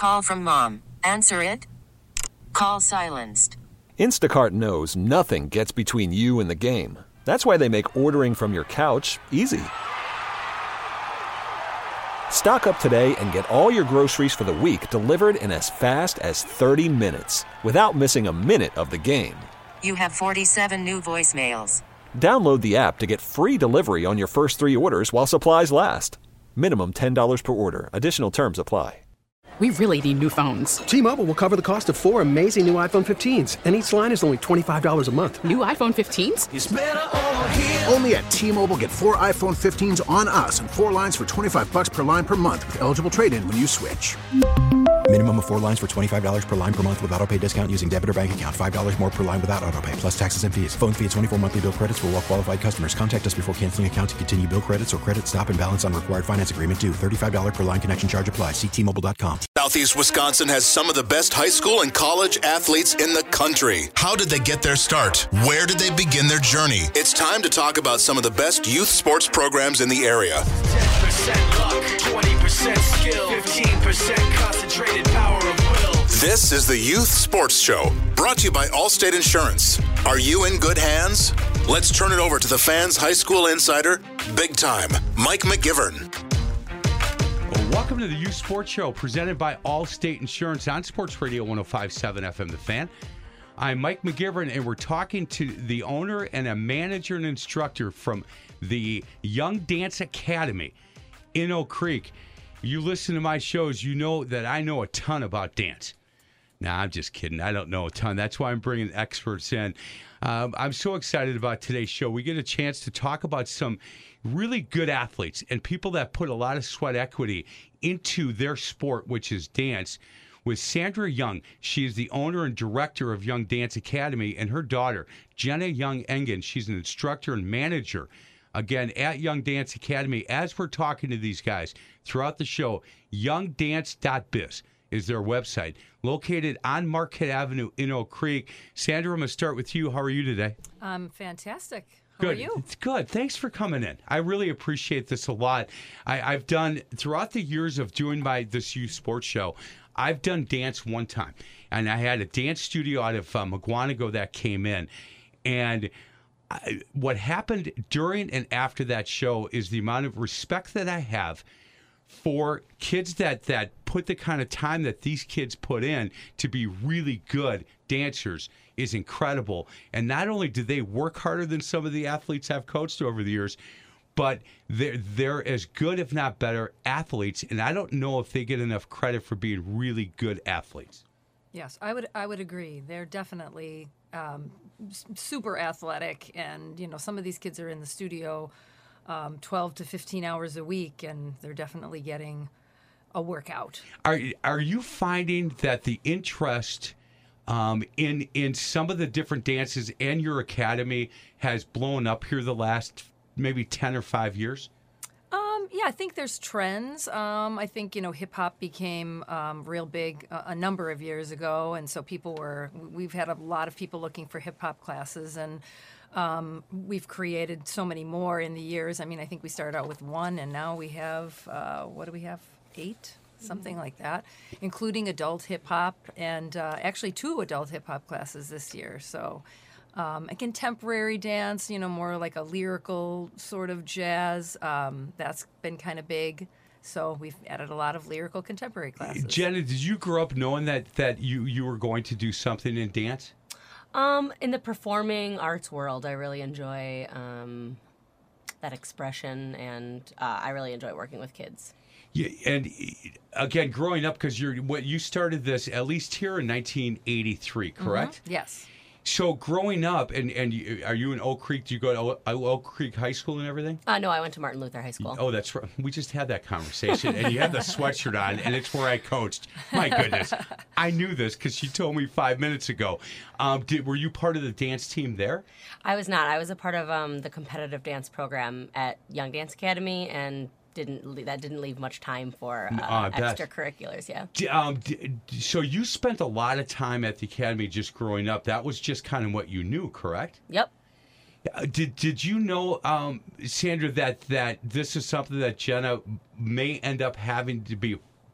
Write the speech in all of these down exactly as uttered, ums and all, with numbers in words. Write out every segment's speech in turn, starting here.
Call from mom. Answer it. Call silenced. Instacart knows nothing gets between you and the game. That's why they make ordering from your couch easy. Stock up today and get all your groceries for the week delivered in as fast as thirty minutes without missing a minute of the game. You have forty-seven new voicemails. Download the app to get free delivery on your first three orders while supplies last. Minimum ten dollars per order. Additional terms apply. We really need new phones. T-Mobile will cover the cost of four amazing new iPhone fifteens, and each line is only twenty-five dollars a month. New iPhone fifteens? It's better over here. Only at T-Mobile, get four iPhone fifteens on us and four lines for twenty-five bucks per line per month with eligible trade-in when you switch. Minimum of four lines for twenty-five dollars per line per month with autopay discount using debit or bank account. five dollars more per line without autopay, plus taxes and fees. Phone fee at twenty-four monthly bill credits for well-qualified customers. Contact us before canceling account to continue bill credits or credit stop and balance on required finance agreement due. thirty-five dollars per line connection charge applies. See T Mobile dot com. Southeast Wisconsin has some of the best high school and college athletes in the country. How did they get their start? Where did they begin their journey? It's time to talk about some of the best youth sports programs in the area. ten percent luck, twenty percent skill, fifteen percent concentrated power of will. This is the Youth Sports Show, brought to you by Allstate Insurance. Are you in good hands? Let's turn it over to the fans' high school insider, big time, Mike McGivern. Well, welcome to the Youth Sports Show, presented by Allstate Insurance on Sports Radio one oh five point seven F M The Fan. I'm Mike McGivern, and we're talking to the owner and a manager and instructor from the Young Dance Academy in Oak Creek. You listen to my shows, you know that I know a ton about dance. Nah, I'm just kidding. I don't know a ton. That's why I'm bringing experts in. Um, I'm so excited about today's show. We get a chance to talk about some really good athletes and people that put a lot of sweat equity into their sport, which is dance, with Sandra Young. She is the owner and director of Young Dance Academy, and her daughter, Jenna Young Engen. She's an instructor and manager, again, at Young Dance Academy. As we're talking to these guys throughout the show, young dance dot biz is their website, located on Marquette Avenue in Oak Creek. Sandra, I'm going to start with you. How are you today? Um, fantastic. How Good. are you? It's good. Thanks for coming in. I really appreciate this a lot. I, I've done, throughout the years of doing my this youth sports show, I've done dance one time. And I had a dance studio out of uh, McGuanago that came in. And I, what happened during and after that show is the amount of respect that I have for kids that, that put the kind of time that these kids put in to be really good dancers is incredible. And not only do they work harder than some of the athletes I've coached over the years, but they're, they're as good, if not better, athletes. And I don't know if they get enough credit for being really good athletes. Yes, I would I would agree. They're definitely um, s- super athletic. And, you know, some of these kids are in the studio um, twelve to fifteen hours a week, and they're definitely getting a workout. Are, are you finding that the interest um, in, in some of the different dances in your academy has blown up here the last maybe ten or five years? Um, yeah, I think there's trends. Um, I think, you know, hip hop became um, real big a, a number of years ago. And so people were, we've had a lot of people looking for hip hop classes, and um, we've created so many more in the years. I mean, I think we started out with one, and now we have, uh, what do we have? Eight? Something like that, including adult hip hop, and uh, actually two adult hip hop classes this year. So, Um, a contemporary dance, you know, more like a lyrical sort of jazz. Um, that's been kind of big. So we've added a lot of lyrical contemporary classes. Jenna, did you grow up knowing that, that you, you were going to do something in dance? Um, in the performing arts world, I really enjoy um, that expression, and uh, I really enjoy working with kids. Yeah, and again, growing up, because you're what you started this at least here in nineteen eighty-three, correct? Mm-hmm. Yes. So growing up, and, and you, are you in Oak Creek? Do you go to Oak, Oak Creek High School and everything? Uh, no, I went to Martin Luther High School. Oh, that's right. We just had that conversation, and you had the sweatshirt on, and it's where I coached. My goodness. I knew this because she told me five minutes ago. Um, did, were you part of the dance team there? I was not. I was a part of um, the competitive dance program at Young Dance Academy, and didn't that didn't leave much time for uh, uh, extracurriculars. Yeah. D- um, d- so you spent a lot of time at the academy just growing up. That was just kind of what you knew, correct? Yep. Uh, did Did you know, um, Sandra, that that this is something that Jenna may end up having to be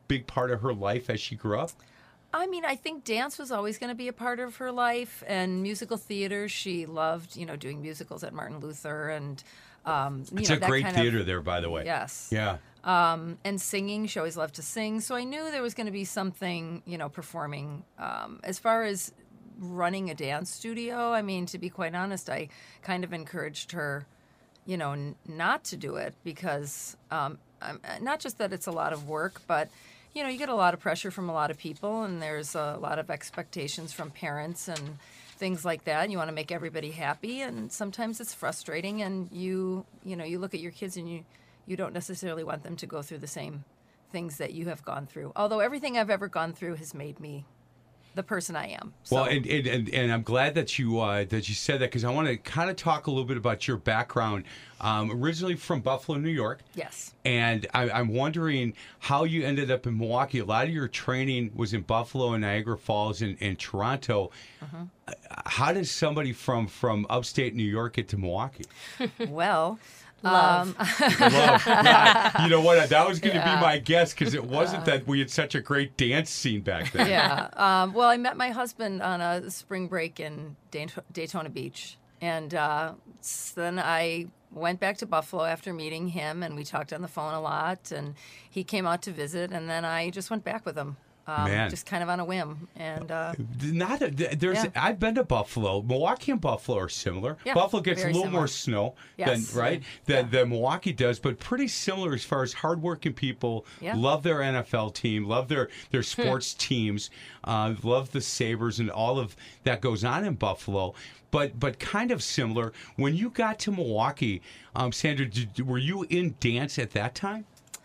big part of her life as she grew up? I mean, I think dance was always going to be a part of her life, and musical theater. She loved, you know, doing musicals at Martin Luther, and um, you it's know, a that great kind theater of, there, by the way. Yes. Yeah. Um, and singing, she always loved to sing. So I knew there was going to be something, you know, performing. Um, as far as running a dance studio, I mean, to be quite honest, I kind of encouraged her, you know, n- not to do it because um, um, not just that it's a lot of work, but you know, you get a lot of pressure from a lot of people, and there's a lot of expectations from parents and things like that. And you want to make everybody happy, and sometimes it's frustrating. And you, you know, you look at your kids, and you, you don't necessarily want them to go through the same things that you have gone through. Although everything I've ever gone through has made me the person I am. So. Well, and, and, and, and I'm glad that you uh, that you said that, because I want to kind of talk a little bit about your background. Um, originally from Buffalo, New York. Yes. And I, I'm wondering how you ended up in Milwaukee. A lot of your training was in Buffalo and Niagara Falls and, and Toronto. Uh-huh. How does somebody from, from upstate New York get to Milwaukee? Well... Love. Um, Love. Yeah. You know what? That was going to Yeah. be my guess, because it wasn't that we had such a great dance scene back then. Yeah. Um, well, I met my husband on a spring break in Dayt- Daytona Beach. And uh, s- then I went back to Buffalo after meeting him, and we talked on the phone a lot. And he came out to visit, and then I just went back with him. Um, Man. Just kind of on a whim. And uh, Not a, there's. Yeah. I've been to Buffalo. Milwaukee and Buffalo are similar. Yeah, Buffalo gets a very little similar. more snow Yes. than right than, than Milwaukee does, but pretty similar as far as hardworking people. Yeah. Love their N F L team. Love their their sports teams. Uh, love the Sabres and all of that goes on in Buffalo. But but kind of similar. When you got to Milwaukee, um, Sandra, did, were you in dance at that time?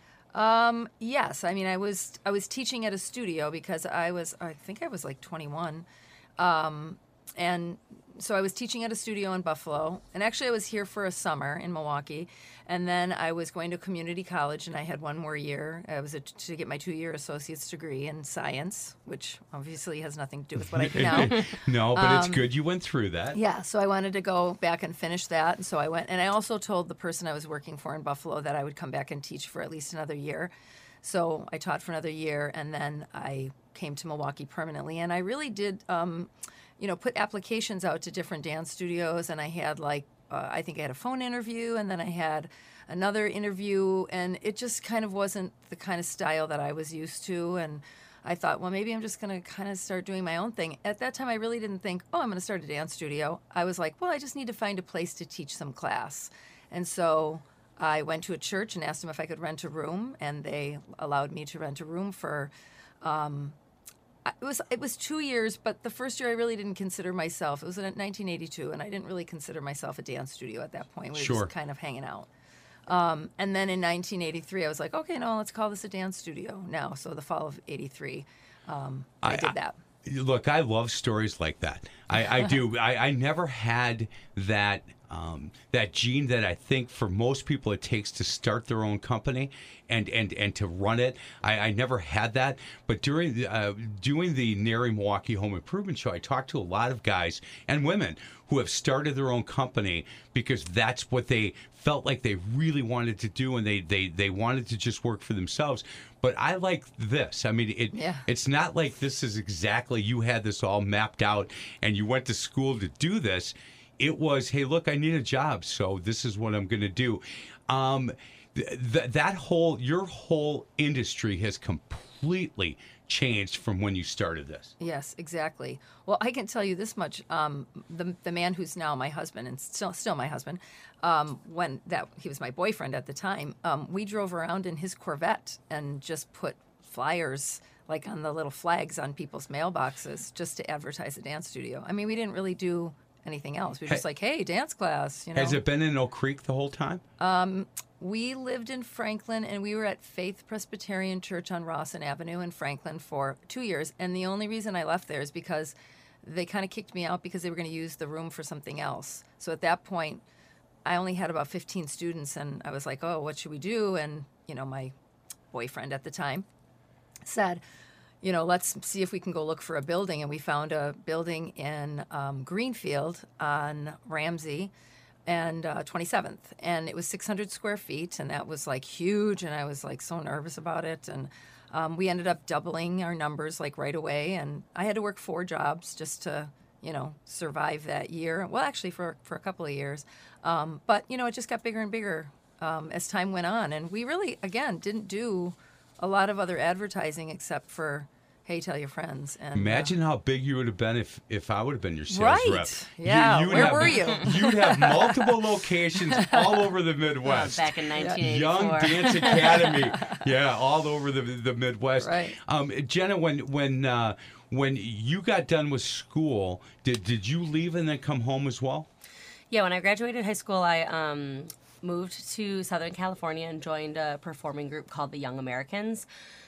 Um, yes, I mean, I was I was teaching at a studio because I was I think I was like twenty-one, um, and so I was teaching at a studio in Buffalo, and actually I was here for a summer in Milwaukee, and then I was going to community college, and I had one more year. I was a, to get my two-year associate's degree in science, which obviously has nothing to do with what I do now. No, but it's Um, good you went through that. Yeah, so I wanted to go back and finish that, and so I went. And I also told the person I was working for in Buffalo that I would come back and teach for at least another year. So I taught for another year, and then I came to Milwaukee permanently. And I really did, um, you know, put applications out to different dance studios, and I had like, uh, I think I had a phone interview, and then I had another interview, and it just kind of wasn't the kind of style that I was used to. And I thought, well, maybe I'm just going to kind of start doing my own thing. At that time, I really didn't think, oh, I'm going to start a dance studio. I was like, well, I just need to find a place to teach some class. And so I went to a church and asked them if I could rent a room, and they allowed me to rent a room for, um, it was it was two years, but the first year I really didn't consider myself. It was in nineteen eighty-two, and I didn't really consider myself a dance studio at that point. We were Sure. just kind of hanging out. Um, and then in nineteen eighty-three, I was like, okay, no, let's call this a dance studio now. So the fall of eighty-three, um, I, I- did that. Look, I love stories like that. I, I do. I, I never had that um, that gene that I think for most people it takes to start their own company and, and, and to run it. I, I never had that. But during the, uh, doing the Nary Milwaukee Home Improvement Show, I talked to a lot of guys and women who have started their own company because that's what they felt like they really wanted to do, and they, they, they wanted to just work for themselves. But I like this. I mean, it Yeah. it's not like this is exactly you had this all mapped out and you went to school to do this. It was, hey, look, I need a job, so this is what I'm going to do. Um, th- th- that whole, your whole industry has completely changed from when you started this. Yes, exactly. Well, I can tell you this much: um, the the man who's now my husband and still still my husband, um, when that he was my boyfriend at the time, um, we drove around in his Corvette and just put flyers like on the little flags on people's mailboxes just to advertise a dance studio. I mean, we didn't really do anything else. We were just Hey- like, hey, dance class. You know. Has it been in Oak Creek the whole time? Um, we lived in Franklin, and we were at Faith Presbyterian Church on Rawson Avenue in Franklin for two years. And the only reason I left there is because they kind of kicked me out because they were going to use the room for something else. So at that point, I only had about fifteen students, and I was like, oh, what should we do? And, you know, my boyfriend at the time said, you know, let's see if we can go look for a building. And we found a building in um, Greenfield on Ramsey and uh, twenty-seventh. And it was six hundred square feet, and that was like huge. And I was like so nervous about it. And um, we ended up doubling our numbers like right away. And I had to work four jobs just to, you know, survive that year. Well, actually for, for a couple of years. Um, but, you know, it just got bigger and bigger um, as time went on. And we really, again, didn't do a lot of other advertising except for, hey, tell your friends. And, Imagine uh, how big you would have been if, if I would have been your sales right. rep. Yeah, you, where have, were you? You'd have multiple locations all over the Midwest. Back in nineteen eighty-four. Young Dance Academy. Yeah, all over the the Midwest. Right. Um, Jenna, when when uh, when you got done with school, did did you leave and then come home as well? Yeah, when I graduated high school, I um, moved to Southern California and joined a performing group called the Young Americans.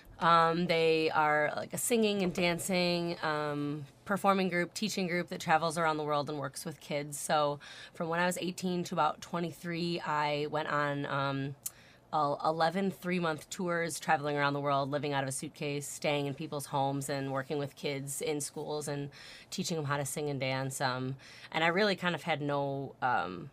Um, they are like a singing and dancing um, performing group, teaching group that travels around the world and works with kids. So from when I was eighteen to about twenty-three, I went on um, eleven three-month tours traveling around the world, living out of a suitcase, staying in people's homes and working with kids in schools and teaching them how to sing and dance. Um, and I really kind of had no... Um,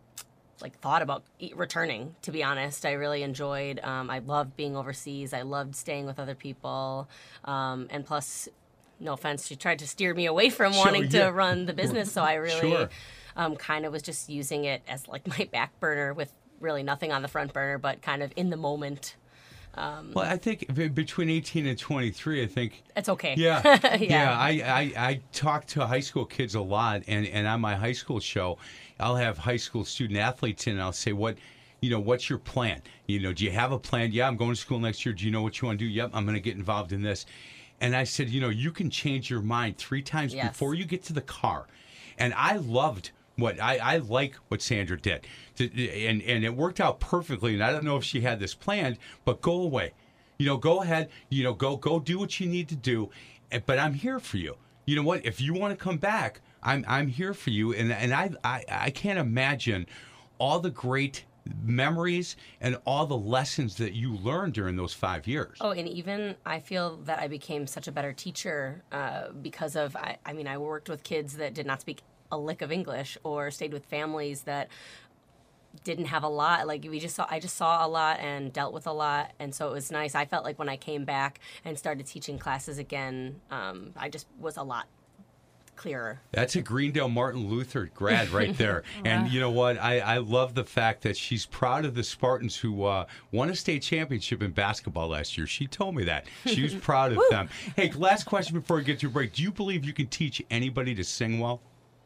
like thought about returning, to be honest. I really enjoyed, um, I loved being overseas. I loved staying with other people. Um, and plus, no offense, she tried to steer me away from Sure, wanting to yeah. run the business. So I really Sure. um, kind of was just using it as like my back burner with really nothing on the front burner, but kind of in the moment. Um, Well, I think b- between eighteen and twenty-three, I think it's okay. Yeah, yeah. yeah. I, I I talk to high school kids a lot, and, and on my high school show, I'll have high school student athletes in, and I'll say, what, you know, what's your plan? You know, do you have a plan? Yeah, I'm going to school next year. Do you know what you want to do? Yep, I'm going to get involved in this. And I said, you know, you can change your mind three times Yes. before you get to the car. And I loved what I, I like what Sandra did, to, and and it worked out perfectly. And I don't know if she had this planned, but go away, you know, go ahead, you know, go go do what you need to do. and- But I'm here for you. You know what? If you want to come back, I'm I'm here for you. And and I I, I can't imagine all the great memories and all the lessons that you learned during those five years. Oh, and even I feel that I became such a better teacher uh, because of, I, I mean, I worked with kids that did not speak a lick of English or stayed with families that didn't have a lot. Like we just saw, I just saw a lot and dealt with a lot. And so it was nice. I felt like when I came back and started teaching classes again, um, I just was a lot clearer. That's a Greendale Martin Luther grad right there. And you know what? I, I love the fact that she's proud of the Spartans who uh, won a state championship in basketball last year. She told me that. She was proud of them. Hey, last question before we get to a break. Do you believe you can teach anybody to sing well?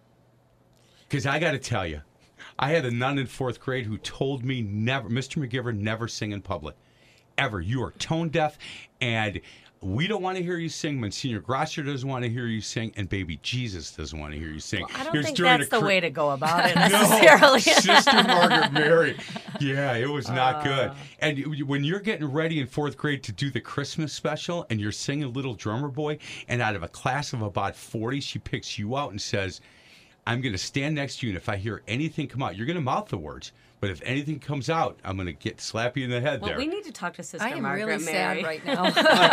Because I got to tell you, I had a nun in fourth grade who told me never, Mister McGivern, never sing in public. Ever. You are tone deaf, and we don't want to hear you sing. Monsignor Grosser doesn't want to hear you sing, and baby Jesus doesn't want to hear you sing. Well, I don't It was think during that's a the cr- way to go about it necessarily. No, Sister Margaret Mary. Yeah, it was not Uh. good. And you- when you're getting ready in fourth grade to do the Christmas special, and you're singing Little Drummer Boy, and out of a class of about forty, she picks you out and says, I'm going to stand next to you, and if I hear anything come out, you're going to mouth the words. But if anything comes out, I'm going to get slap you in the head Well, there. we need to talk to Sister I am Margaret really Mary. sad right now.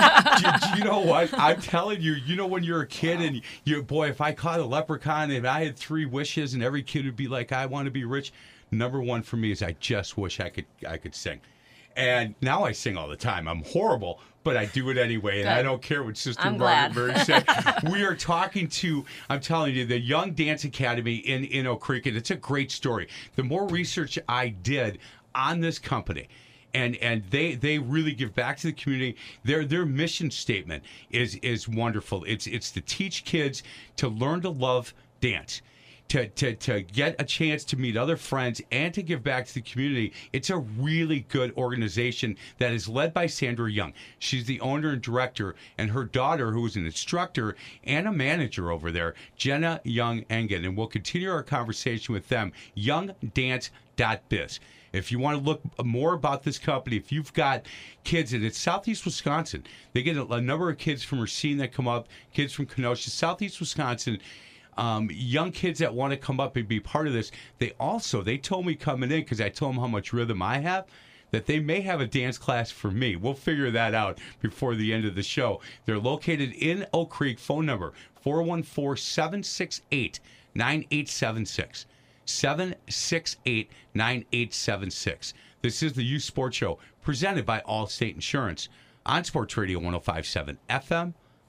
do, do you know what? I'm telling you, you know when you're a kid and you, boy, if I caught a leprechaun and I had three wishes and every kid would be like, I want to be rich. Number one for me is I just wish I could I could sing. And now I sing all the time. I'm horrible, but I do it anyway, and Good. I don't care what Sister I'm Margaret glad. Mary said. We are talking to, I'm telling you, the Young Dance Academy in, in Oak Creek, and it's a great story. The more research I did on this company, and and they they really give back to the community. Their their mission statement is is wonderful. It's it's to teach kids to learn to love dance. To, to, to get a chance to meet other friends and to give back to the community. It's a really good organization that is led by Sandra Young. She's the owner and director, and her daughter, who is an instructor and a manager over there, Jenna Young Engen. And we'll continue our conversation with them, young dance dot biz. If you want to look more about this company, if you've got kids, and it's Southeast Wisconsin, they get a, a number of kids from Racine that come up, kids from Kenosha, Southeast Wisconsin, Um, young kids that want to come up and be part of this. They also, they told me coming in, because I told them how much rhythm I have, that they may have a dance class for me. We'll figure that out before the end of the show. They're located in Oak Creek. Phone number, four one four, seven six eight, nine eight seven six. seven six eight, nine eight seven six. This is the Youth Sports Show, presented by Allstate Insurance on Sports Radio one oh five point seven F M.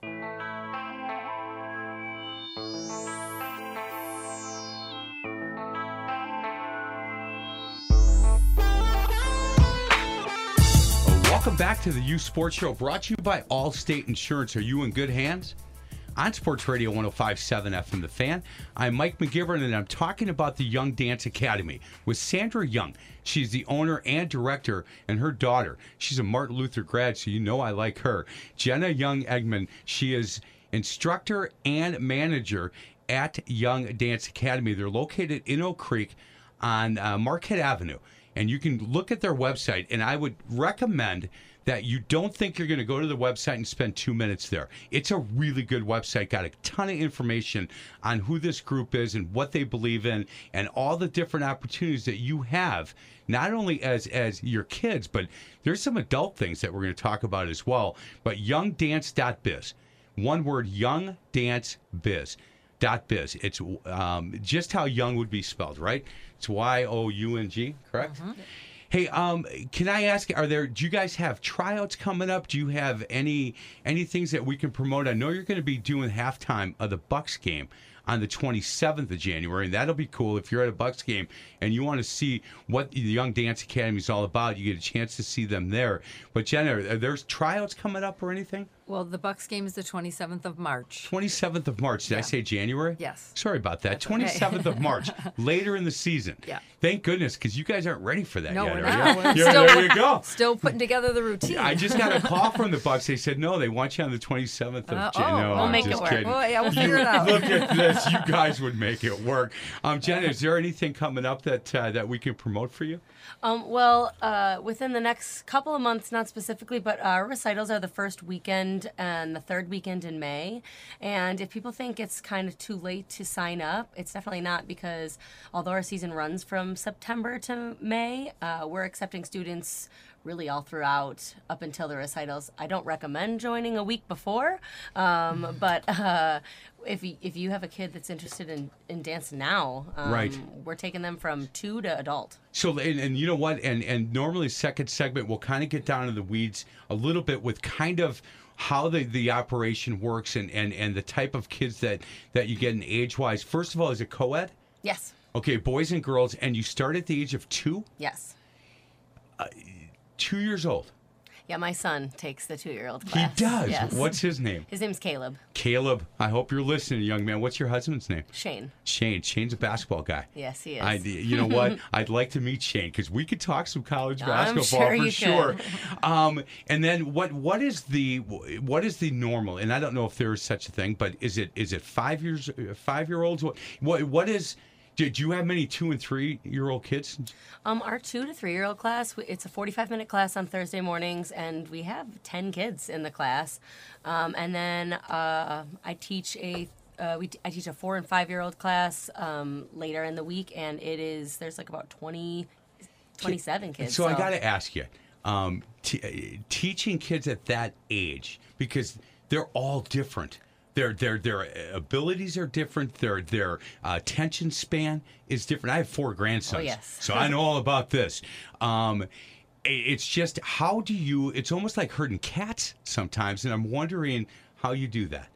Welcome back to the Youth Sports Show, brought to you by Allstate Insurance. Are you in good hands? On Sports Radio one oh five point seven F M The Fan, I'm Mike McGivern, and I'm talking about the Young Dance Academy with Sandra Young. She's the owner and director, and her daughter. She's a Martin Luther grad, so you know I like her. Jenna Young Eggman. She is instructor and manager at Young Dance Academy. They're located in Oak Creek on uh, Marquette Avenue. And you can look at their website, and I would recommend that you don't think you're going to go to the website and spend two minutes there. It's a really good website, got a ton of information on who this group is and what they believe in and all the different opportunities that you have, not only as, as your kids, but there's some adult things that we're going to talk about as well. But young dance dot biz, one word, young dance biz. Dot biz. It's um, just how young would be spelled, right? It's Y O U N G, correct? Mm-hmm. Hey, um, can I ask? Are there? Do you guys have tryouts coming up? Do you have any any things that we can promote? I know you're going to be doing halftime of the Bucks game on the twenty-seventh of January, and that'll be cool. If you're at a Bucks game and you want to see what the Young Dance Academy is all about, you get a chance to see them there. But Jenna, are there tryouts coming up or anything? Well, the Bucks game is the twenty-seventh of March. twenty-seventh of March. Did yeah. I say January? Yes. Sorry about that. That's twenty-seventh okay. of March, later in the season. Yeah. Thank goodness, because you guys aren't ready for that no, yet, we're are not. you? We're yeah, still, there you go. Still putting together the routine. I just got a call from the Bucks. They said, no, they want you on the twenty-seventh of uh, January. Oh, no, we'll I'm make just it work. kidding. Well, yeah, we'll figure it out. Look at this. You guys would make it work. Um, Jenna, is there anything coming up that uh, that we can promote for you? Um, well, uh, within the next couple of months, not specifically, but our recitals are the first weekend and the third weekend in May. And if people think it's kind of too late to sign up, it's definitely not, because although our season runs from September to May, uh, we're accepting students really all throughout up until the recitals. I don't recommend joining a week before, um, but uh, if you, if you have a kid that's interested in, in dance now, um, right. we're taking them from two to adult. So, and, and you know what? And, and normally second segment, we'll kind of get down in the weeds a little bit with kind of how the, the operation works and, and, and the type of kids that, that you get in age-wise. First of all, is it co-ed? Yes. Okay, boys and girls, and you start at the age of two? Yes. Uh, two years old. Yeah, my son takes the two-year-old class. He does? Yes. What's his name? His name's Caleb. Caleb, I hope you're listening, young man. What's your husband's name? Shane. Shane. Shane's a basketball guy. Yes, he is. I, you know what? I'd like to meet Shane because we could talk some college I'm basketball sure for you sure. could. Um, and then what? What is the what is the normal? And I don't know if there is such a thing, but is it is it five years five year olds? What what what is? Did you have many two and three year old kids? Um, our two to three year old class, it's a forty-five minute class on Thursday mornings, and we have ten kids in the class. Um, and then uh, I teach a uh, we t- I teach a four and five year old class um, later in the week, and it is there's like about twenty, twenty-seven kids. So, so. I got to ask you, um, t- teaching kids at that age, because they're all different. Their their their abilities are different. Their their uh, attention span is different. I have four grandsons, oh, yes. so I know all about this. Um, it's just, how do you? It's almost like herding cats sometimes, and I'm wondering how you do that.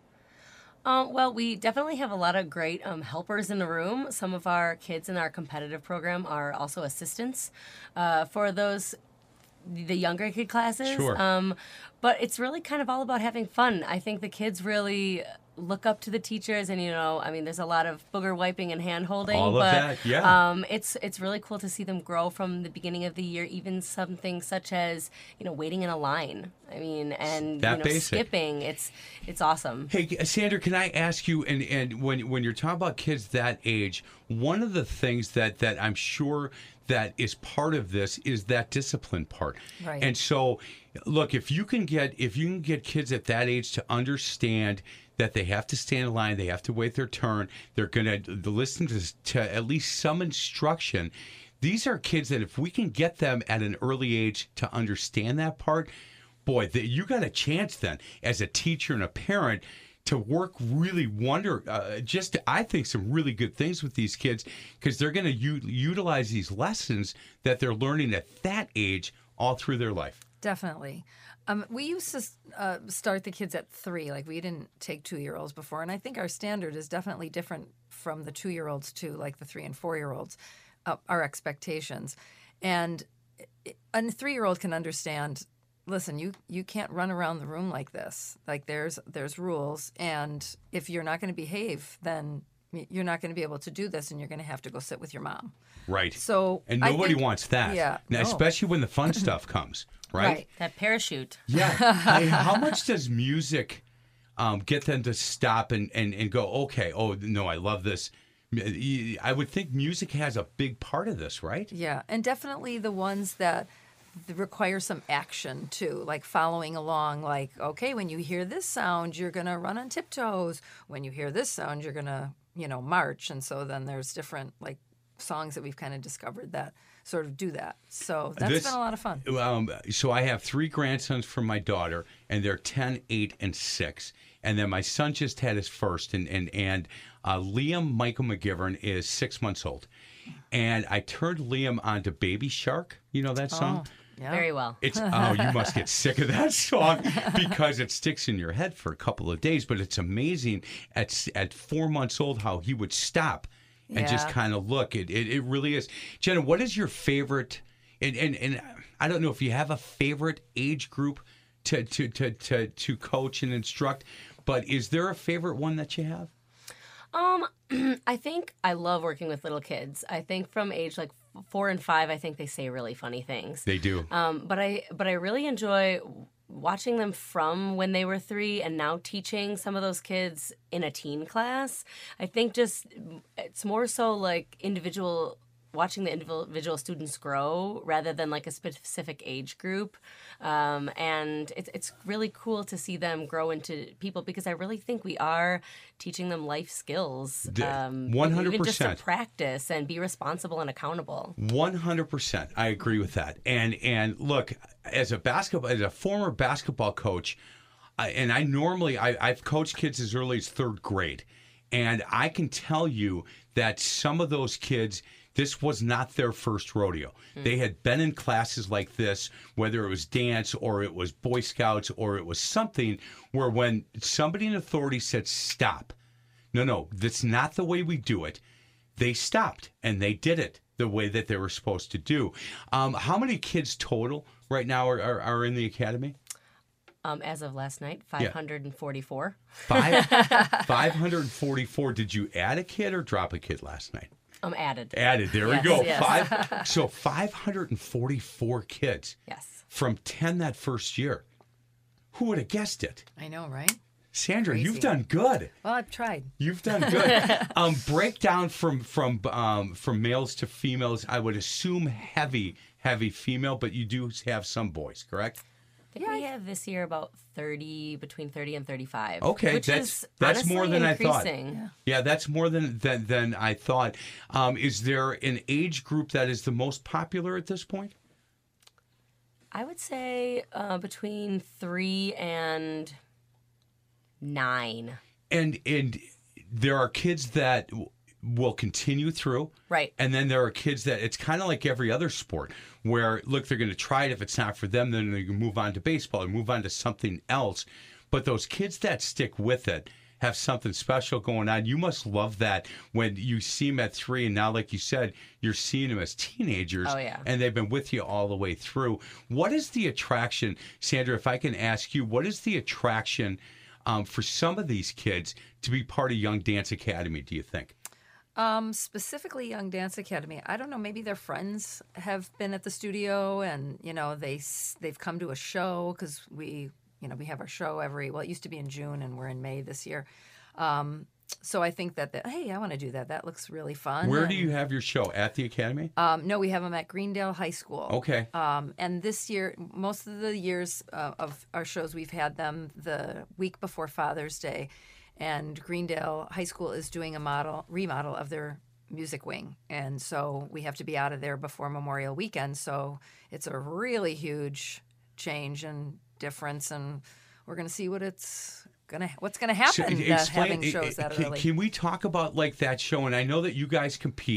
Um, well, we definitely have a lot of great um, helpers in the room. Some of our kids in our competitive program are also assistants uh, for those. The younger kid classes. Sure. Um, but it's really kind of all about having fun. I think the kids really look up to the teachers, and, you know, I mean, there's a lot of booger wiping and hand holding. All but, of that, yeah. Um, it's, it's really cool to see them grow from the beginning of the year, even something such as, you know, waiting in a line. I mean, and, that you know, basic. skipping. It's, it's awesome. Hey, Sandra, can I ask you, and, and when, when you're talking about kids that age, one of the things that, that I'm sure that is part of this is that discipline part. Right. And so, look, if you can get if you can get kids at that age to understand that they have to stand in line, they have to wait their turn, they're going to listen to, to at least some instruction. These are kids that if we can get them at an early age to understand that part, boy, the, you got a chance then as a teacher and a parent to work really wonder, uh, just I think some really good things with these kids, because they're going to u- utilize these lessons that they're learning at that age all through their life. Definitely. Um, we used to uh, start the kids at three. Like, we didn't take two-year-olds before. And I think our standard is definitely different from the two-year-olds to, like, the three- and four-year-olds, uh, our expectations. And a three-year-old can understand, listen, you, you can't run around the room like this. Like, there's there's rules. And if you're not going to behave, then you're not going to be able to do this, and you're going to have to go sit with your mom. Right. So and I nobody think- wants that. Yeah. Now, no. especially when the fun stuff comes, right? Right. That parachute. Yeah. I, how much does music um, get them to stop and, and, and go, okay, oh, no, I love this. I would think music has a big part of this, right? Yeah, and definitely the ones that require some action too, like following along, like, okay, when you hear this sound, you're going to run on tiptoes. When you hear this sound, you're going to, you know, march. And so then there's different, like, songs that we've kind of discovered that sort of do that. So that's This- been a lot of fun. Um, so I have three grandsons from my daughter, and they're ten, eight, and six. And then my son just had his first, and and and uh, Liam Michael McGivern is six months old. And I turned Liam onto Baby Shark. You know that song? Oh, yeah. Very well. It's oh, you must get sick of that song because it sticks in your head for a couple of days. But it's amazing at at four months old how he would stop and just Yeah. kind of look. It, it it really is. Jenna, what is your favorite? And and and I don't know if you have a favorite age group to to to to, to coach and instruct, but is there a favorite one that you have? Um, I think I love working with little kids. I think from age like f- four and five, I think they say really funny things. They do. Um, but I but I really enjoy watching them from when they were three and now teaching some of those kids in a teen class. I think just it's more so like individual watching the individual students grow rather than like a specific age group. Um, and it's it's really cool to see them grow into people because I really think we are teaching them life skills. D- Um, one hundred Even just to percent. practice and be responsible and accountable. One hundred percent, I agree with that. And and look, as a basketball, as a former basketball coach, I, and I normally I, I've coached kids as early as third grade, and I can tell you that some of those kids, this was not their first rodeo. Hmm. They had been in classes like this, whether it was dance or it was Boy Scouts or it was something where when somebody in authority said stop, no, no, that's not the way we do it. They stopped and they did it the way that they were supposed to do. Um, how many kids total right now are, are, are in the academy? Um, as of last night, five hundred forty-four. Five, five hundred forty-four. Did you add a kid or drop a kid last night? Um, added. Added. There Yes, we go. yes. Five. So five hundred forty-four kids. Yes. From ten that first year. Who would have guessed it? I know, right? Sandra, Crazy. you've done good. Well, I've tried. You've done good. um, breakdown from from um, from males to females. I would assume heavy, heavy female, but you do have some boys, correct? I think we have this year about thirty, between thirty and thirty-five. Okay, which that's is that's more honestly than I thought. increasing. Yeah. yeah, that's more than than, than I thought. Um, is there an age group that is the most popular at this point? I would say uh, between three and nine. And and there are kids that w- will continue through. Right. And then there are kids that it's kind of like every other sport where, look, they're going to try it. If it's not for them, then they can move on to baseball or move on to something else. But those kids that stick with it have something special going on. You must love that when you see them at three, and now, like you said, you're seeing them as teenagers. Oh, yeah. And they've been with you all the way through. What is the attraction, Sandra, if I can ask you, what is the attraction um, for some of these kids to be part of Young Dance Academy, do you think? Um, specifically Young Dance Academy. I don't know, maybe their friends have been at the studio and, you know, they, s- they've come to a show because we, you know, we have our show every, well, it used to be in June and we're in May this year. Um, so I think that, that hey, I want to do that. That looks really fun. Where And, do you have your show? At the Academy? Um, no, we have them at Greendale High School. Okay. Um, and this year, most of the years uh, of our shows, we've had them the week before Father's Day. And Greendale High School is doing a model remodel of their music wing. And so we have to be out of there before Memorial Weekend. So it's a really huge change and difference. And we're going to see what it's gonna what's going to So, happen uh, explain- having shows that can, early. Can we talk about like that show? And I know that you guys compete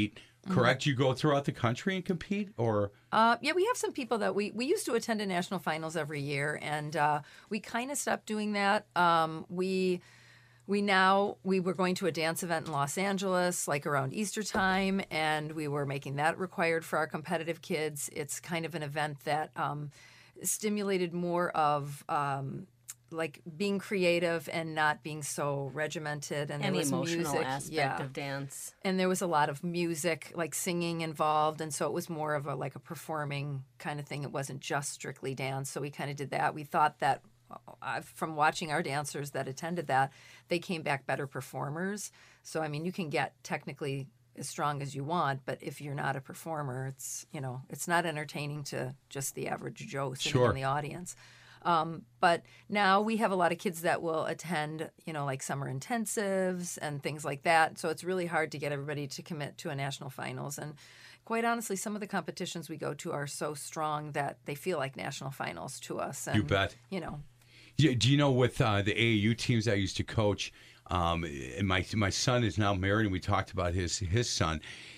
correct? You go throughout the country and compete, or Uh, yeah, we have some people that we, we used to attend a national finals every year, and uh, we kind of stopped doing that. Um, we we now we were going to a dance event in Los Angeles, like around Easter time, and we were making that required for our competitive kids. It's kind of an event that um, stimulated more of um, like being creative and not being so regimented. And, And there the was emotional music, aspect yeah. of dance. And there was a lot of music, like singing involved, and so it was more of a like a performing kind of thing. It wasn't just strictly dance. So we kind of did that. We thought that uh, from watching our dancers that attended that, they came back better performers. So I mean, you can get technically as strong as you want, but if you're not a performer, it's you know it's not entertaining to just the average Joe sitting Sure. in the audience. Um, but now we have a lot of kids that will attend, you know, like summer intensives and things like that. So it's really hard to get everybody to commit to a national finals. And quite honestly, some of the competitions we go to are so strong that they feel like national finals to us. And, You bet. You know, Yeah, do you know with uh, the A A U teams I used to coach, um, and my my son is now married, and we talked about his his son.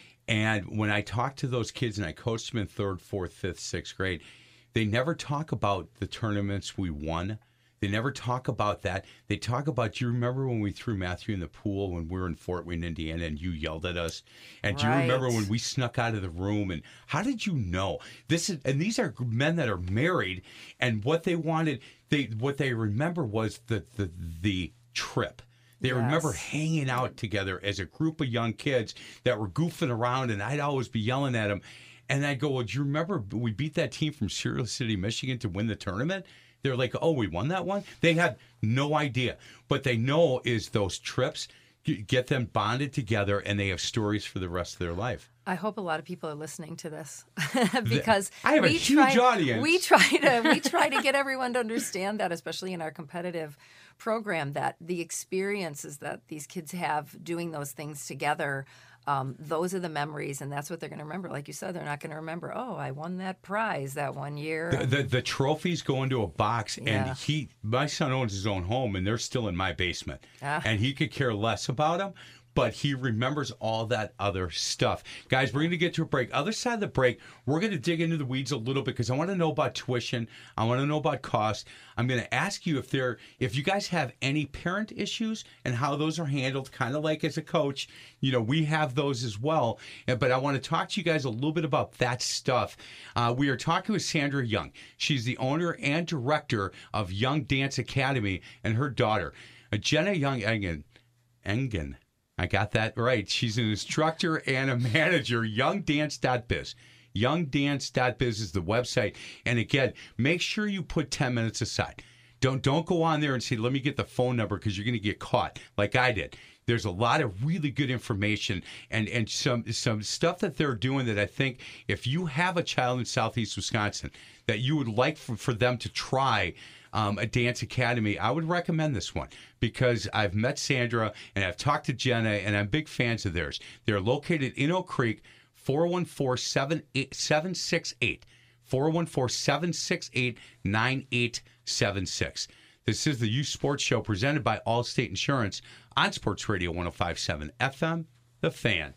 And when I talked to those kids, and I coached them in third, fourth, fifth, sixth grade, they never talk about the tournaments we won. They never talk about that. They talk about, do you remember when we threw Matthew in the pool when we were in Fort Wayne, Indiana, and you yelled at us? And do you remember Right. when we snuck out of the room? And how did you know? This is, and these are men that are married, and what they wanted, they what they remember was the the the trip. They remember Yes. hanging out together as a group of young kids that were goofing around, and I'd always be yelling at them. And I'd go, well, do you remember we beat that team from Cereal City, Michigan to win the tournament? They're like, oh, we won that one? They had no idea. But they know is those trips g- get them bonded together, and they have stories for the rest of their life. I hope a lot of people are listening to this because I have a we huge try, audience. We try to we try to get everyone to understand that, especially in our competitive program, that the experiences that these kids have doing those things together, um, those are the memories, and that's what they're going to remember. Like you said, they're not going to remember, oh, I won that prize that one year. The, the, the trophies go into a box, Yeah. and he, my son owns his own home, and they're still in my basement. Ah. And he could care less about them, but he remembers all that other stuff. Guys, we're going to get to a break. Other side of the break, we're going to dig into the weeds a little bit because I want to know about tuition. I want to know about cost. I'm going to ask you if there, if you guys have any parent issues and how those are handled, kind of like as a coach. You know, we have those as well. Uh, But I want to talk to you guys a little bit about that stuff. Uh, we are talking with Sandra Young. She's the owner and director of Young Dance Academy, and her daughter, uh, Jenna Young Engen. Engen. I got that right. She's an instructor and a manager, young dance dot biz. young dance dot biz is the website. And again, make sure you put ten minutes aside. Don't don't go on there and say, let me get the phone number, because you're going to get caught like I did. There's a lot of really good information and, and some some stuff that they're doing that I think if you have a child in Southeast Wisconsin that you would like for, for them to try um, a dance academy, I would recommend this one because I've met Sandra and I've talked to Jenna and I'm big fans of theirs. They're located in Oak Creek, four one four, seven six eight, four one four, seven six eight, nine eight seven six. This is the Youth Sports Show presented by Allstate Insurance on Sports Radio one oh five point seven F M, The Fan.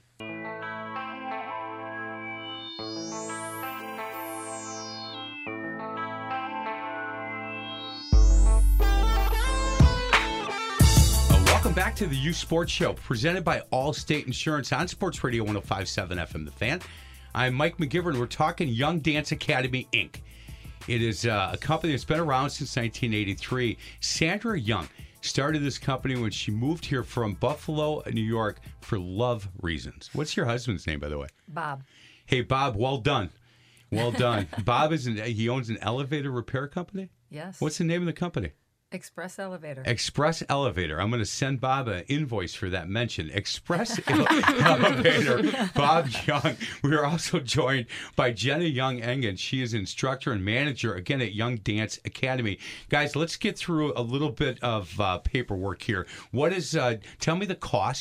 Welcome back to the Youth Sports Show, presented by Allstate Insurance on Sports Radio one oh five point seven F M, The Fan. I'm Mike McGivern. We're talking Young Dance Academy, Incorporated. It is uh, a company that's been around since nineteen eighty-three. Sandra Young started this company when she moved here from Buffalo, New York, for love reasons. What's your husband's name, by the way? Bob. Hey, Bob, well done. Well done. Bob is an, he owns an elevator repair company? Yes. What's the name of the company? Express Elevator. Express Elevator. I'm going to send Bob an invoice for that mention. Express Elevator. Bob Young. We are also joined by Jenna Young Engen. She is instructor and manager, again, at Young Dance Academy. Guys, let's get through a little bit of uh, paperwork here. What is, uh, tell me the cost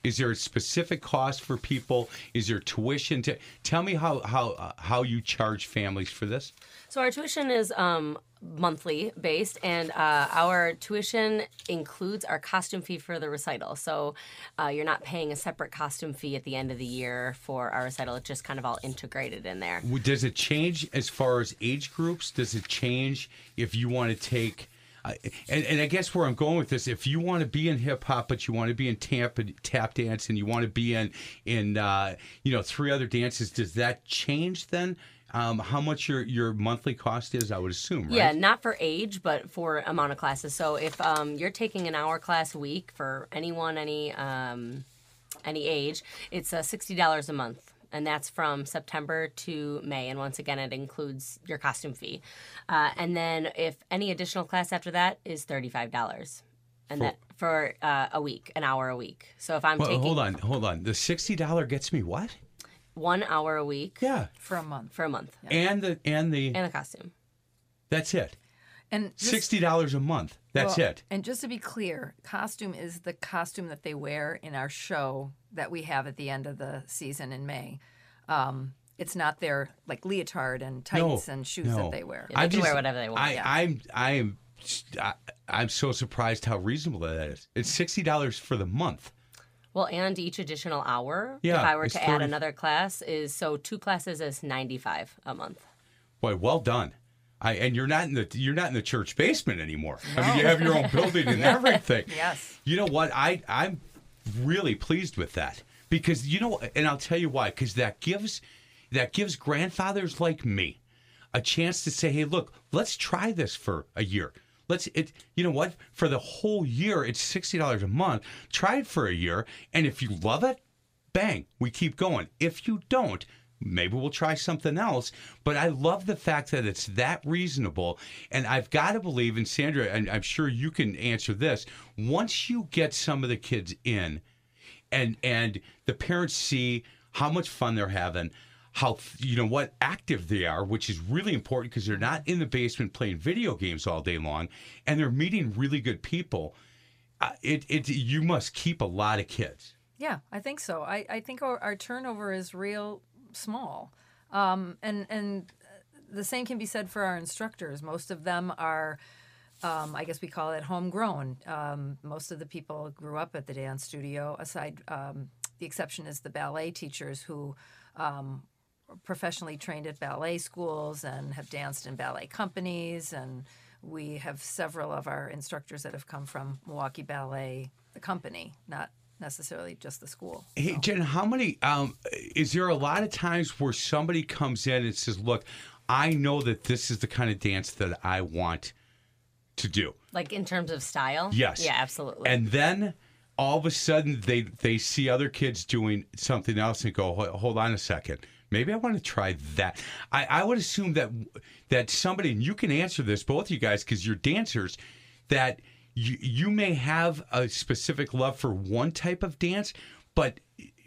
Is there a specific cost for people? Is there tuition? To tell me how how uh, how you charge families for this. So our tuition is um, monthly based, and uh, our tuition includes our costume fee for the recital. So uh, you're not paying a separate costume fee at the end of the year for our recital. It's just kind of all integrated in there. Does it change as far as age groups? Does it change if you want to take? Uh, and, and I guess where I'm going with this, if you want to be in hip hop, but you want to be in tap tap dance, and you want to be in in uh, you know three other dances, does that change then? Um, how much your, your monthly cost is, I would assume, right? Yeah, not for age, but for amount of classes. So if um, you're taking an hour class a week for anyone, any um, any age, it's uh, sixty dollars a month. And that's from September to May. And once again, it includes your costume fee. Uh, and then if any additional class after that is thirty-five dollars. And For- that for uh, a week, an hour a week. So if I'm Well, taking hold on, hold on. The sixty dollars gets me what? one hour a week Yeah. For a month. for a month. And the and the And a costume. that's it. And just- Sixty dollars a month. That's well, it. And just to be clear, costume is the costume that they wear in our show that we have at the end of the season in May. Um, it's not their like leotard and tights No, and shoes no. that they wear. Yeah, they can wear whatever they want. I, Yeah. I'm I am I, I'm so surprised how reasonable that is. It's sixty dollars for the month. Well, and each additional hour, Yeah, if I were it's to add thirty another class, is so two classes is ninety-five a month. Boy, well done. I and you're not in the you're not in the church basement anymore. I mean, you have your own building and everything. Yes. You know what? I I'm really pleased with that because you know, and I'll tell you why. Because that gives that gives grandfathers like me a chance to say, hey, look, let's try this for a year. Let's it. You know what? For the whole year, it's sixty dollars a month. Try it for a year, and if you love it, bang, we keep going. If you don't, maybe we'll try something else. But I love the fact that it's that reasonable, and I've got to believe, and Sandra, and I'm sure you can answer this. Once you get some of the kids in, and and the parents see how much fun they're having, how, you know what, active they are, which is really important because they're not in the basement playing video games all day long, and they're meeting really good people. Uh, it it you must keep a lot of kids. Yeah, I think so. I, I think our, our turnover is real small. Um, and, and the same can be said for our instructors. Most of them are, um, I guess we call it homegrown. Um, most of the people grew up at the dance studio, aside, um, the exception is the ballet teachers who um, are professionally trained at ballet schools and have danced in ballet companies. And we have several of our instructors that have come from Milwaukee Ballet, the company, not necessarily just the school. Hey, So- Jen, how many, um, is there a lot of times where somebody comes in and says, look, I know that this is the kind of dance that I want to do. Like in terms of style? Yes. Yeah, absolutely. And then all of a sudden they, they see other kids doing something else and go, "Hold- hold on a second. Maybe I want to try that." I, I would assume that that somebody, and you can answer this, both of you guys, because you're dancers, that you, you may have a specific love for one type of dance, but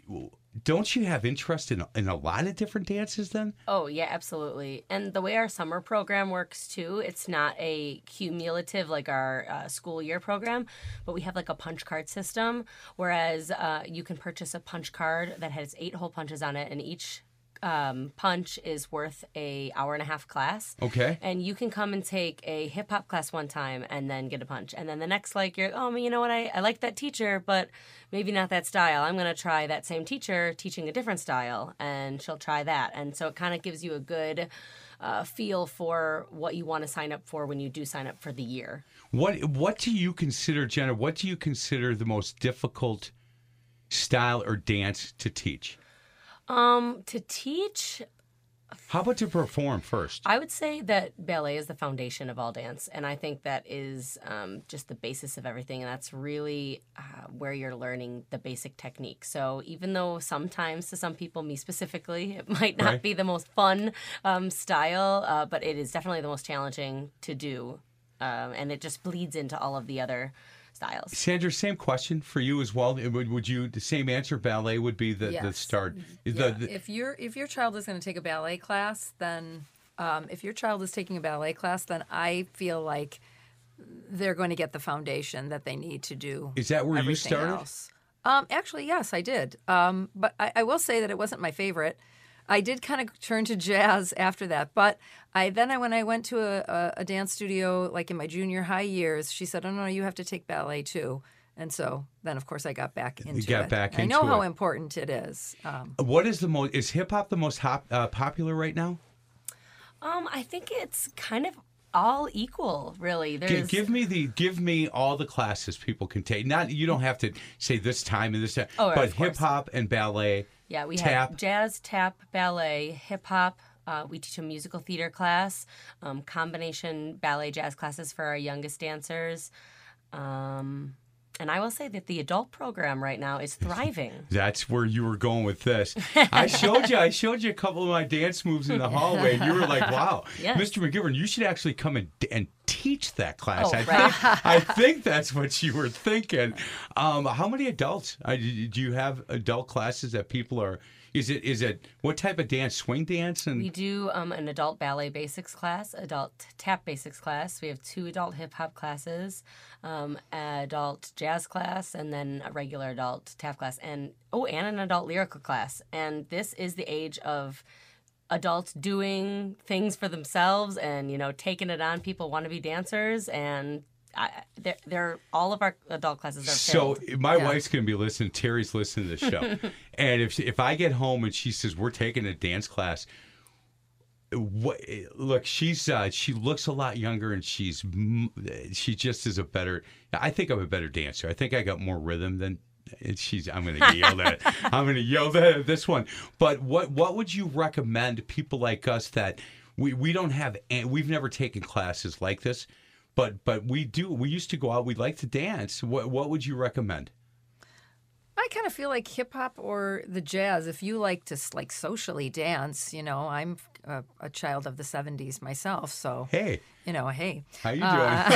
don't you have interest in, in a lot of different dances then? Oh, yeah, absolutely. And the way our summer program works, too, it's not a cumulative like our uh, school year program, but we have like a punch card system, whereas uh, you can purchase a punch card that has eight hole punches on it, and each um, punch is worth a hour and a half class. Okay. And you can come and take a hip hop class one time and then get a punch. And then the next, like, you're, oh, you know what, I, I like that teacher, but maybe not that style. I'm going to try that same teacher teaching a different style, and she'll try that. And so it kind of gives you a good uh, feel for what you want to sign up for when you do sign up for the year. What What do you consider, Jenna, what do you consider the most difficult style or dance to teach? Um, to teach, How about to perform first? I would say that ballet is the foundation of all dance, and I think that is um, just the basis of everything, and that's really uh, where you're learning the basic technique. So even though sometimes to some people, me specifically, it might not Right. be the most fun um, style, uh, but it is definitely the most challenging to do, um, and it just bleeds into all of the other styles. Sandra, same question for you as well. Would, would you, the same answer, ballet would be the, the Yes. start? The- Yeah, the- if your if your child is going to take a ballet class, then um, if your child is taking a ballet class, then I feel like they're going to get the foundation that they need to do. Is that where you everything started? Else. Um, actually, yes, I did. Um, but I, I will say that it wasn't my favorite. I did kind of turn to jazz after that. But I then I when I went to a, a, a dance studio, like in my junior high years, she said, "Oh no, you have to take ballet too." And so then, of course, I got back into you got it. back I into know how it. important it is. Um, What is the most? Is hip hop the most hop, uh, popular right now? Um, I think it's kind of all equal, really. G- There's give me the give me all the classes people can take. Not you don't have to say this time and this time, Oh, but of course. hip hop and ballet. Yeah, we tap. have jazz, tap, ballet, hip hop. Uh, we teach a musical theater class, um, combination ballet jazz classes for our youngest dancers. Um, and I will say that the adult program right now is thriving. That's where you were going with this. I showed you. I showed you a couple of my dance moves in the hallway, and you were like, "Wow, Yes. Mister McGivern, you should actually come and and teach that class." Oh, I right. think I think that's what you were thinking. Um, how many adults uh, do do you have adult classes that people are? Is it is it what type of dance? Swing dance and We do um, an adult ballet basics class, adult tap basics class. We have two adult hip hop classes, um, adult jazz class, and then a regular adult tap class, and oh, and an adult lyrical class. And this is the age of adults doing things for themselves, and you know, taking it on. People want to be dancers, and I, they're, they're all of our adult classes are So filled. my Yeah. wife's gonna be listening. Terry's listening to the show, and if if I get home and she says we're taking a dance class, what? Look, she's uh, she looks a lot younger, and she's m- she just is a better. I think I'm a better dancer. I think I got more rhythm than. And she's. I'm going to yell at. I'm going to yell at this one. But what what would you recommend to people like us that we we don't have? We've never taken classes like this. But but we do. We used to go out. We like to dance. What what would you recommend? I kind of feel like hip hop or the jazz. If you like to like socially dance, you know, I'm a, a child of the seventies myself, so Hey, you know, hey, how you doing?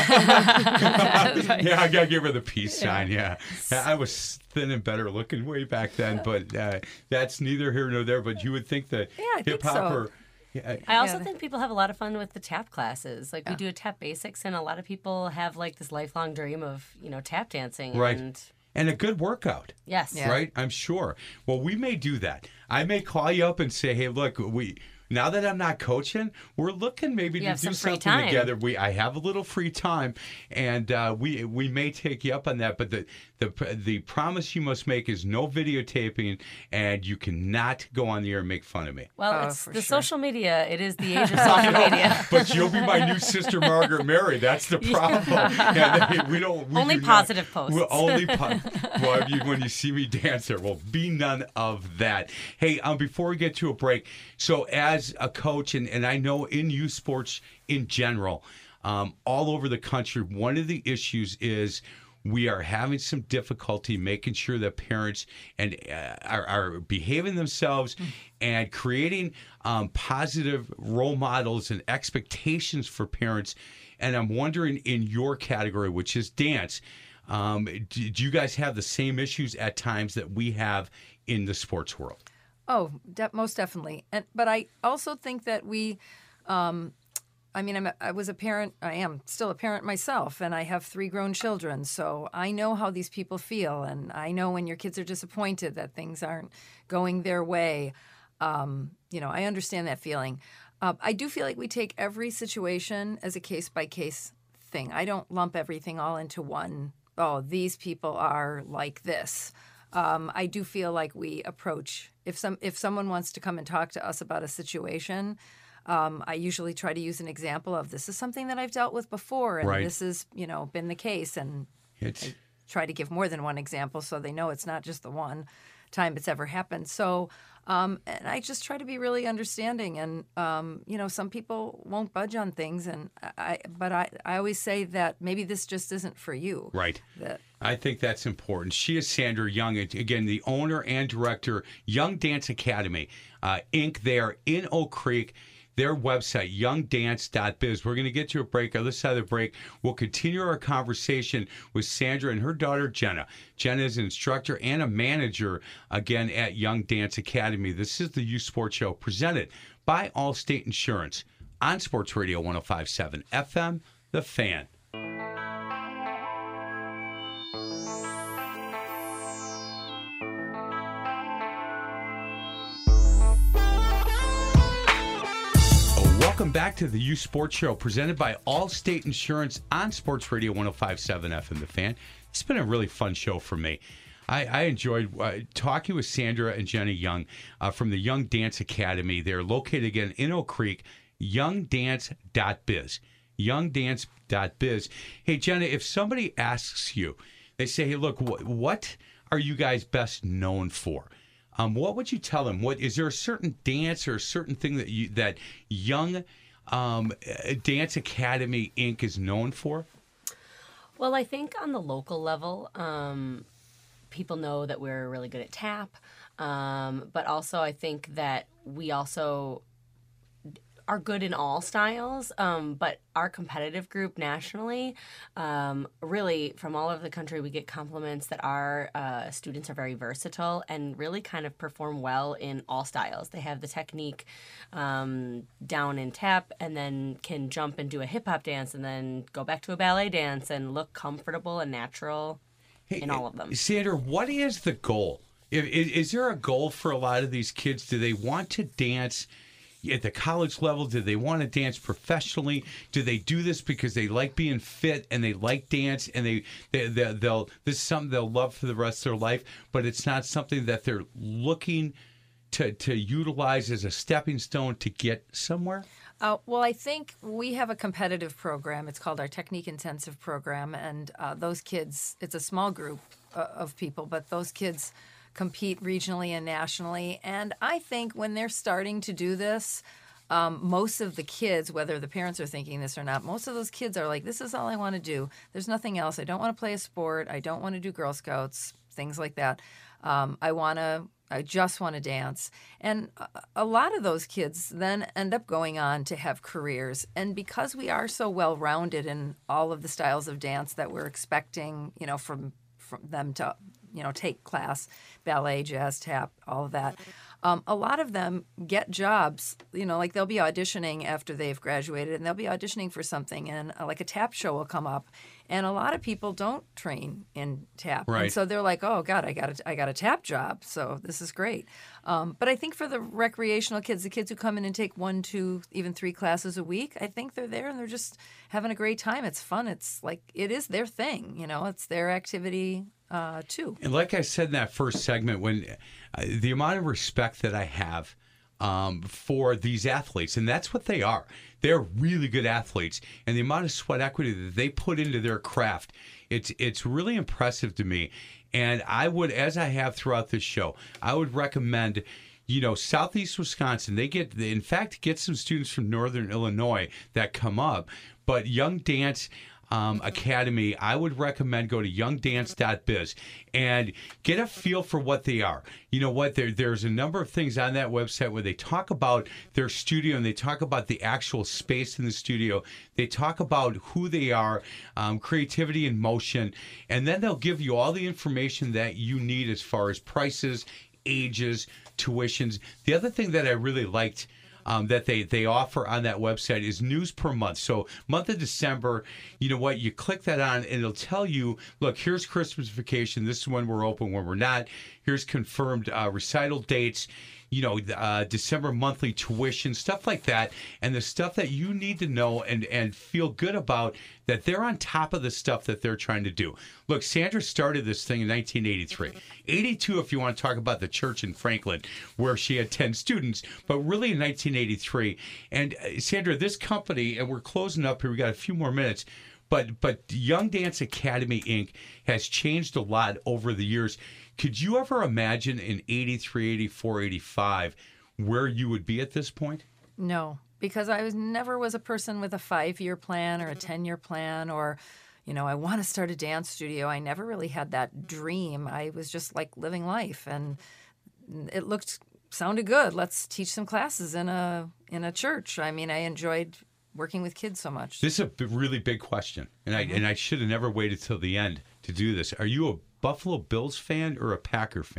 Uh, yeah, I gotta give her the peace sign. Yeah, I was thin and better looking way back then, but uh, that's neither here nor there. But you would think that Yeah, I think hip hop so. or yeah, I also Yeah. think people have a lot of fun with the tap classes. Like we do a tap basics, and a lot of people have like this lifelong dream of you know tap dancing. right, And and a good workout. yes, Yeah. Right? I'm sure. Well, we may do that. I may call you up and say, "Hey, look, we now that I'm not coaching, we're looking maybe You to have do some free something time. together. We I have a little free time, and uh, we we may take you up on that. But the the the promise you must make is no videotaping, and you cannot go on the air and make fun of me. Well, Oh, it's for the sure. social media. It is the age of social media. But you'll be my new sister, Margaret Mary. That's the problem. Yeah, they- we don't. We Only do not- positive posts. We're only po- well, you, when you see me dance, there will be none of that. Hey, um, before we get to a break, so as a coach, and, and I know in youth sports in general, um, all over the country, one of the issues is we are having some difficulty making sure that parents and uh, are, are behaving themselves and creating um, positive role models and expectations for parents. And I'm wondering, in your category, which is dance, um, do, do you guys have the same issues at times that we have in the sports world? Oh, de- most definitely. And but I also think that we, um, I mean, I'm a, I was a parent. I am still a parent myself, and I have three grown children. So I know how these people feel, and I know when your kids are disappointed that things aren't going their way. Um, you know, I understand that feeling. Uh, I do feel like we take every situation as a case by case thing. I don't lump everything all into one. Oh, these people are like this. Um, I do feel like we approach if some if someone wants to come and talk to us about a situation, um, I usually try to use an example of this is something that I've dealt with before, and Right. this has you know been the case, and It's I try to give more than one example so they know it's not just the one time it's ever happened. So, um, and I just try to be really understanding, and um, you know, some people won't budge on things, and I, but I, I always say that maybe this just isn't for you. right. That I think that's important. She is Sandra Young, again, the owner and director, Young Dance Academy, uh, Incorporated. They are in Oak Creek. Their website, young dance dot biz. We're going to get to a break. On the other side of the break, we'll continue our conversation with Sandra and her daughter, Jenna. Jenna is an instructor and a manager, again, at Young Dance Academy. This is the Youth Sports Show presented by Allstate Insurance on Sports Radio one oh five point seven F M, The Fan. Welcome back to the Youth Sports Show, presented by Allstate Insurance on Sports Radio one oh five point seven F M The Fan. It's been a really fun show for me. I, I enjoyed uh, talking with Sandra and Jenny Young uh, from the Young Dance Academy. They're located again in Oak Creek, young dance dot biz. young dance dot biz. Hey, Jenny, if somebody asks you, they say, hey, look, wh- what are you guys best known for? Um, what would you tell them? What is there a certain dance or a certain thing that you that Young um, Dance Academy Incorporated is known for? Well, I think on the local level, um, people know that we're really good at tap, um, but also I think that we also are good in all styles, um, but our competitive group nationally, um, really from all over the country, we get compliments that our uh, students are very versatile and really kind of perform well in all styles. They have the technique um, down in tap and then can jump and do a hip-hop dance and then go back to a ballet dance and look comfortable and natural hey, in all of them. Sandra, what is the goal? Is, is there a goal for a lot of these kids? Do they want to dance at the college level? Do they want to dance professionally? Do they do this because they like being fit and they like dance and they, they, they they'll this is something they'll love for the rest of their life, but it's not something that they're looking to to utilize as a stepping stone to get somewhere? Uh, well, I think we have a competitive program. It's called our Technique Intensive Program, and uh, those kids, it's a small group uh, of people, but those kids compete regionally and nationally. And I think when they're starting to do this, um, most of the kids, whether the parents are thinking this or not, most of those kids are like, this is all I want to do. There's nothing else. I don't want to play a sport. I don't want to do Girl Scouts, things like that. Um, I want to, I just want to dance. And a, a lot of those kids then end up going on to have careers. And because we are so well-rounded in all of the styles of dance that we're expecting, you know, from, from them to you know, take class, ballet, jazz, tap, all of that. Um, a lot of them get jobs, you know, like they'll be auditioning after they've graduated and they'll be auditioning for something and uh, like a tap show will come up. And a lot of people don't train in tap. Right. And so they're like, oh, God, I got a, I got a tap job. So this is great. Um, but I think for the recreational kids, the kids who come in and take one, two, even three classes a week, I think they're there and they're just having a great time. It's fun. It's like, it is their thing, you know, it's their activity. Uh, too. And like I said in that first segment, when uh, the amount of respect that I have um, for these athletes, and that's what they are. They're really good athletes, and the amount of sweat equity that they put into their craft, it's it's really impressive to me. And I would, as I have throughout this show, I would recommend, you know, Southeast Wisconsin. They get, in fact, get some students from Northern Illinois that come up, but Young Dance Um, Academy, I would recommend go to young dance dot biz and get a feel for what they are. You know what? There, there's a number of things on that website where they talk about their studio and they talk about the actual space in the studio. They talk about who they are, um, creativity and motion, and then they'll give you all the information that you need as far as prices, ages, tuitions. The other thing that I really liked Um, that they, they offer on that website is news per month. So month of December, you know what, you click that on and it'll tell you, look, here's Christmas vacation. This is when we're open, when we're not. Here's confirmed uh, recital dates, you know, uh, December monthly tuition, stuff like that. And the stuff that you need to know and, and feel good about, that they're on top of the stuff that they're trying to do. Look, Sandra started this thing in nineteen eighty-three. eighty-two, if you want to talk about the church in Franklin, where she had ten students, but really in nineteen eighty-three. And uh, Sandra, this company, and we're closing up here, we got a few more minutes, but but Young Dance Academy Incorporated has changed a lot over the years. Could you ever imagine in eighty-three, eighty-four, eighty-five where you would be at this point? No, because I was never was a person with a five-year plan or a ten-year plan or, you know, I want to start a dance studio. I never really had that dream. I was just like living life, and it looked sounded good. Let's teach some classes in a in a church. I mean, I enjoyed working with kids so much. This is a b- really big question, and I mm-hmm. and I should have never waited till the end to do this. Are you a Buffalo Bills fan or a Packer fan?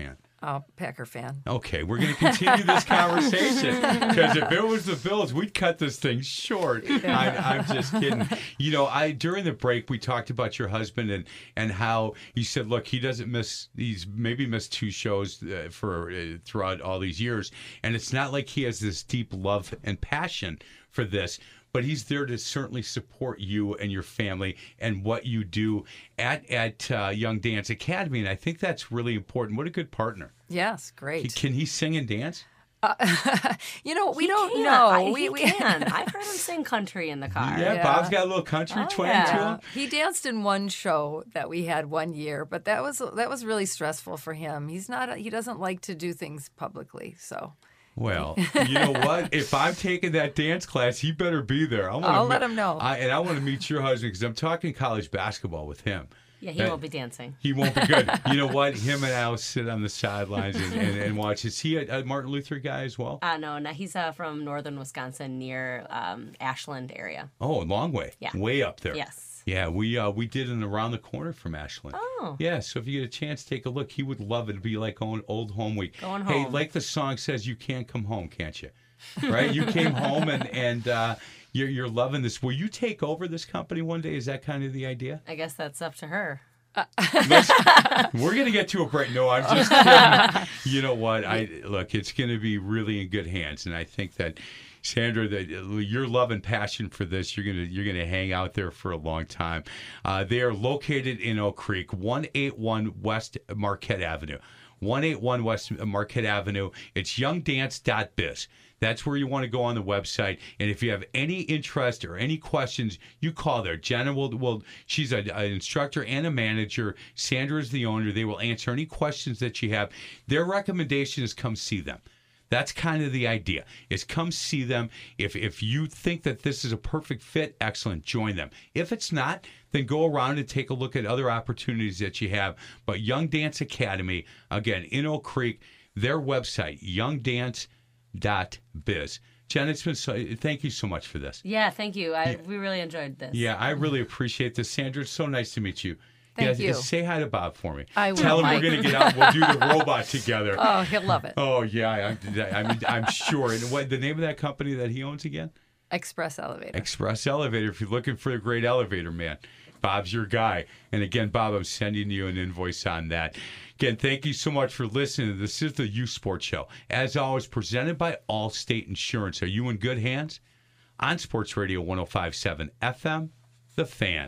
Oh, Packer fan. Okay, we're going to continue this conversation because if it was the Bills, we'd cut this thing short. I, I'm just kidding. You know, I during the break we talked about your husband and and how you said, look, he doesn't miss. He's maybe missed two shows uh, for uh, throughout all these years, and it's not like he has this deep love and passion for this. But he's there to certainly support you and your family and what you do at at uh, Young Dance Academy, and I think that's really important. What a good partner! Yes, great. He, can he sing and dance? Uh, you know, we He don't can. know. I, we he we can. I've heard him sing country in the car. Yeah, Yeah. Bob's got a little country Oh, twang yeah. to him. He danced in one show that we had one year, but that was that was really stressful for him. He's not. He doesn't like to do things publicly, so. Well, you know what? If I'm taking that dance class, he better be there. I wanna I'll meet, let him know. I, and I want to meet your husband because I'm talking college basketball with him. Yeah, he That- won't be dancing. He won't be good. You know what? Him and I will sit on the sidelines and, and, and watch. Is he a, a Martin Luther guy as well? Uh, no, no, he's uh, from northern Wisconsin near um, Ashland area. Oh, a long way. Yeah. Way up there. Yes. Yeah, we uh, we did an around the corner from Ashland. Oh. Yeah, so if you get a chance, take a look. He would love it. It'd be like going old home week. Going Hey, home. like the song says, you can't come home, can't you? Right? You came home and and uh, you're you're loving this. Will you take over this company one day? Is that kind of the idea? I guess that's up to her. Let's- we're gonna get to a break. No, I'm just kidding. You know what? I look. It's gonna be really in good hands, and I think that Sandra, that your love and passion for this, you're gonna you're gonna hang out there for a long time. Uh, they are located in Oak Creek, one eighty-one West Marquette Avenue. one eighty-one West Marquette Avenue. It's young dance dot biz. That's where you want to go on the website. And if you have any interest or any questions, you call there. Jenna will, will she's a, an instructor and a manager. Sandra is the owner. They will answer any questions that you have. Their recommendation is come see them. That's kind of the idea, is come see them. If if you think that this is a perfect fit, excellent, join them. If it's not, then go around and take a look at other opportunities that you have. But Young Dance Academy, again, in Oak Creek, their website, young dance dot biz. Jen, it's been so, thank you so much for this. Yeah, thank you. I we really enjoyed this. Yeah, I really appreciate this. Sandra, it's so nice to meet you. Thank yeah, you. Say hi to Bob for me. I will, Tell him Mike. we're going to get out. We'll do the robot together. Oh, he'll love it. Oh yeah, I, I mean, I'm sure. And what the name of that company that he owns again? Express Elevator. Express Elevator. If you're looking for a great elevator man, Bob's your guy. And again, Bob, I'm sending you an invoice on that. Again, thank you so much for listening. This is the Youth Sports Show. As always, presented by Allstate Insurance. Are you in good hands? On Sports Radio one oh five point seven F M, The Fan.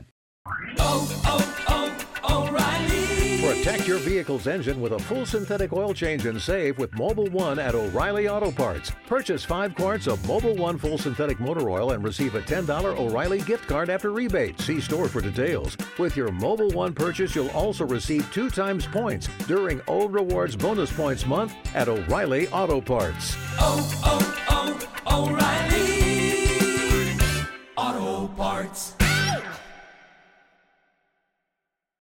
Oh, oh, oh, O'Reilly. Protect your vehicle's engine with a full synthetic oil change and save with Mobile One at O'Reilly Auto Parts. Purchase five quarts of Mobile One full synthetic motor oil and receive a ten dollars O'Reilly gift card after rebate. See store for details. With your Mobile One purchase, you'll also receive two times points during O Rewards Bonus Points Month at O'Reilly Auto Parts. Oh, oh, oh, O'Reilly.